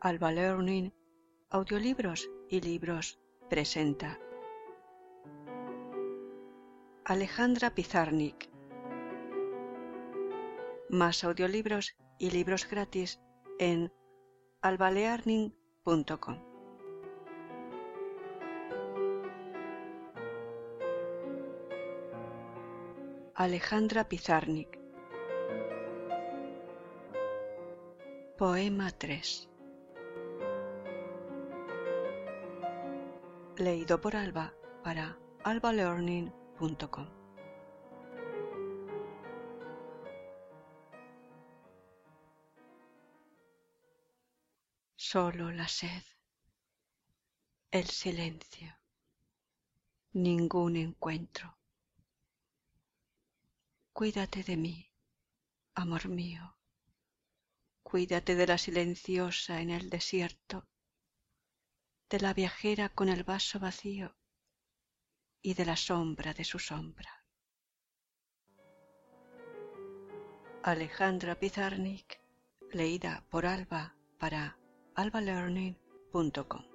Alba Learning, Audiolibros y Libros presenta Alejandra Pizarnik. Más audiolibros y libros gratis en albalearning.com. Alejandra Pizarnik. Poema 3. Leído por Alba para albalearning.com. Solo la sed, el silencio, ningún encuentro. Cuídate de mí, amor mío. Cuídate de la silenciosa en el desierto, de la viajera con el vaso vacío y de la sombra de su sombra. Alejandra Pizarnik, leída por Alba para albalearning.com.